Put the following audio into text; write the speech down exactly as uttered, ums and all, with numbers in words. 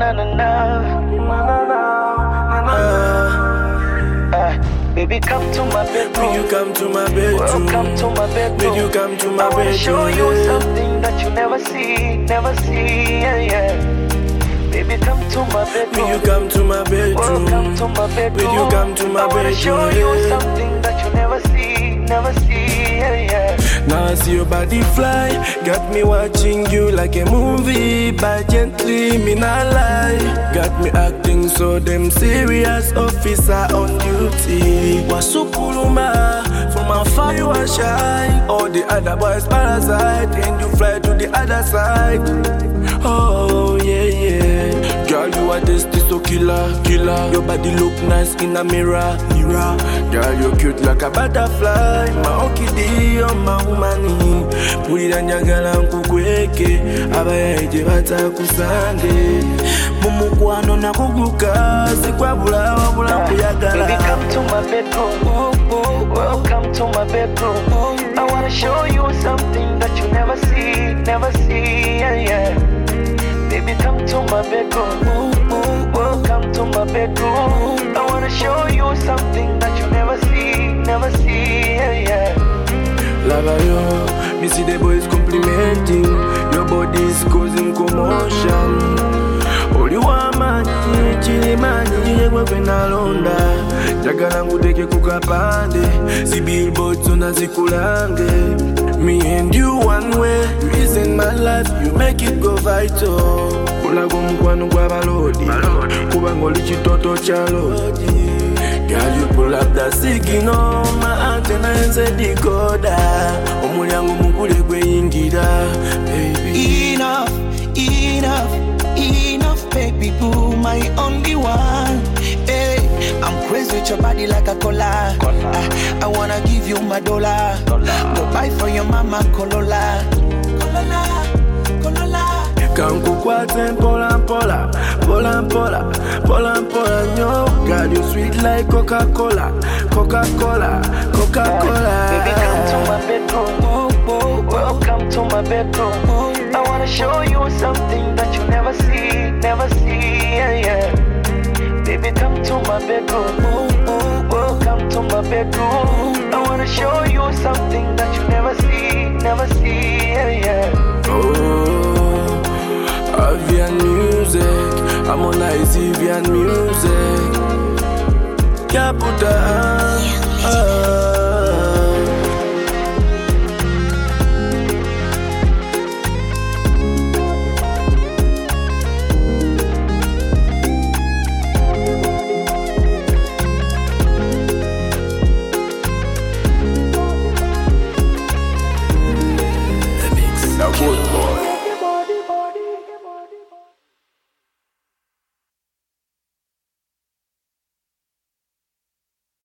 na na na. Uh, baby, come to my bedroom. Will you come to my bedroom? Welcome to my bedroom. Will you come to my I wanna bedroom? show you something that you never see, never see, yeah, yeah. Baby, come to my bedroom. Will you come to my bedroom? Welcome to my bedroom. Will you come to my I wanna bedroom? show you something that you never see, never see, yeah, yeah. Now I see your body fly, got me watching you like a movie, but gently me not lie. Got me acting so damn serious, officer on duty. Wasukuluma, from afar you are shy. All the other boys parasite, and you fly to the other side. Oh yeah yeah, girl you are tasty so killer, killer. Your body look nice in a mirror, mirror. Girl you cute like a butterfly, my okidi on my woman. Pulira njagala nkukweke, abayaije batakusande. Mumukwano nakuguka, sikwabula wabula kuyagala. Baby, come to my bedroom. Oh, oh, Welcome to my bedroom. oh. I wanna show you something that you never see, never see, yeah, yeah. Baby, come to my bedroom. Oh, oh, Welcome to my bedroom. I wanna show you something that you never see, never see, yeah, yeah. Lava yo, me see the boys complimenting. Your body is causing commotion. Only one man, chili man, yewe kwena londa. Jagala nguteke kukapande, si billboards unazikulange. Me and you one way, you is in my life, you make it go vital. Kulago mkwano kwa balodi, kubangoli chitoto chalodi. Girl, you pull up that signal, my antenna and the decoder. Omulyango mukule kwe ingira, baby. Enough, enough, enough, baby boo, my only one. Hey, I'm crazy with your body like a cola. I, I wanna give you my dollar. Go buy for your mama Corolla. Corolla, Corolla. Kanku kwate pola pola, pola pola, pola pola nyo. Girl, you sweet like Coca-Cola, Coca-Cola, Coca-Cola. Baby, come to my bedroom. Oh, oh, Welcome to my bedroom. oh. I wanna show you something that you never see, never see, yeah, yeah. Baby, come to my bedroom. Oh, oh, Welcome to my bedroom. I wanna show you something that you never see, never see, yeah, yeah. oh, Avian music, I'm on Avian music. Caputa, ah.